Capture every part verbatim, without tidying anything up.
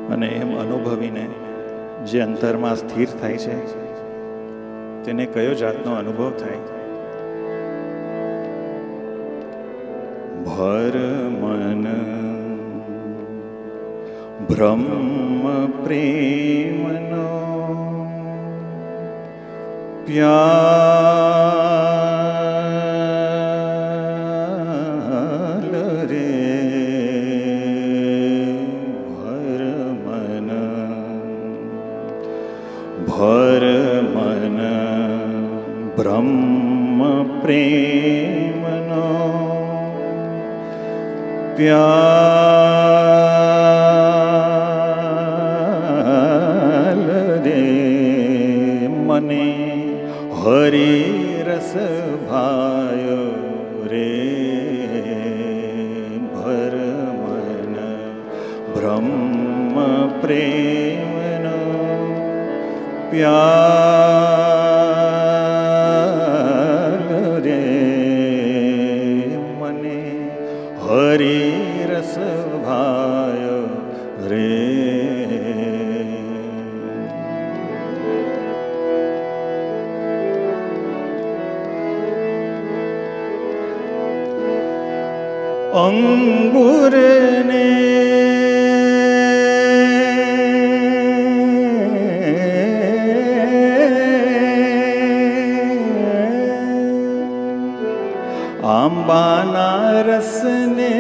અને એમ અનુભવીને જે અંતરમાં સ્થિર થાય છે તેને કયો જાતનો અનુભવ થાય? ભર મન બ્રહ્મ પ્રેમનો પ્યાલ રે, ભર મન ભર મન બ્રહ્મ પ્રેમનો પ્યાલ રે, મને હરિ રસ ભાયો રે, ભર મન બ્રહ્મ પ્રેમનો પ્યાલ રે, મને હરિ રસ ભાયો રે. અંગુરને આંબાના રસને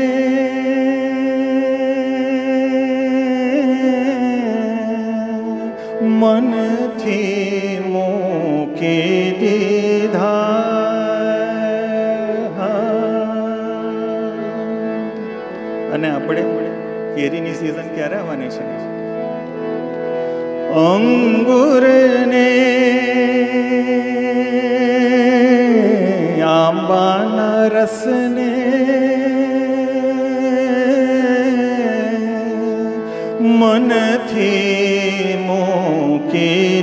મનથી મૂકી દીધા. અને આપણે કેરીની સિઝન ક્યારે આવવાની છે? અંગુરને આંબાના રસને મનથી મૂકી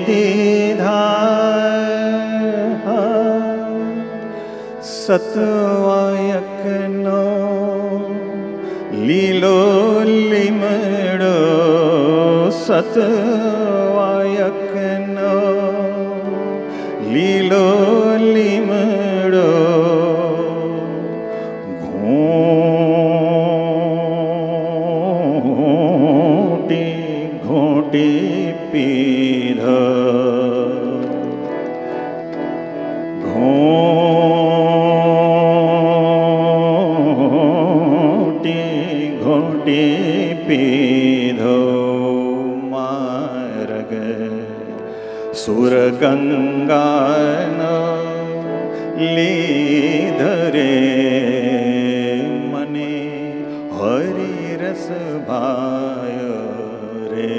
દીધા. સતવાયકનો લીલો લીમડો, સતવાયકનો લીલો લીમડો ઘોટી ઘોટી પીધો, ઘોટી ઘોટી પીધો. માર્ગ સુરગંગાનો લીધ રે, મને હરિ રસ ભાયો રે.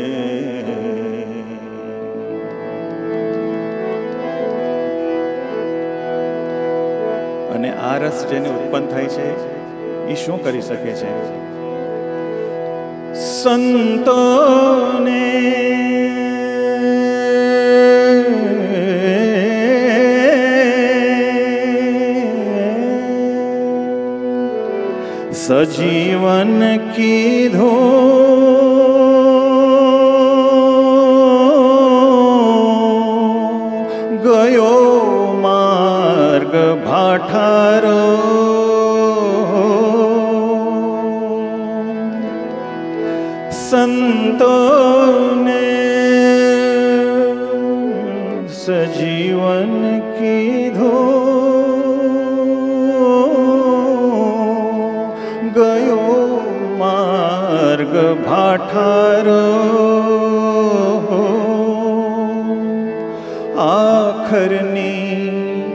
અને આ રસ જેને ઉત્પન્ન થાય છે એ શું કરી શકે છે? સંતોને સજીવન કીધો, ગયો માર્ગ ભાઠારો. સંતોને સજીવન કીધો, ગયો માર્ગ ભાઠારો. આખરની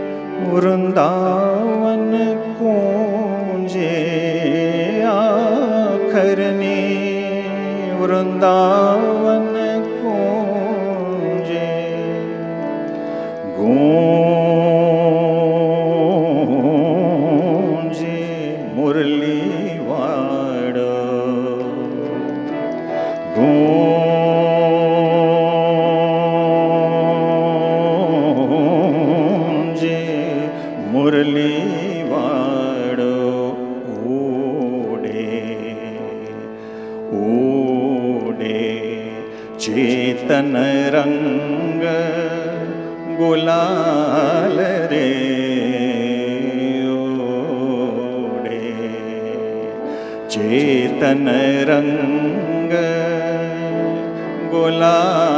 વૃંદાવન કુંજે, આખરની વૃંદાવન કુંજે ગૂંજે મુરલી વાડ, ગૂંજે મુરલી વાડ. ઉડે ઉડે ચેતન રંગ ગુલાલ રે ઓડે, ચેતન રંગ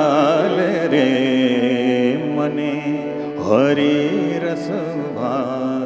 ગુલાલ રે મને હરિ રસ ભાવે.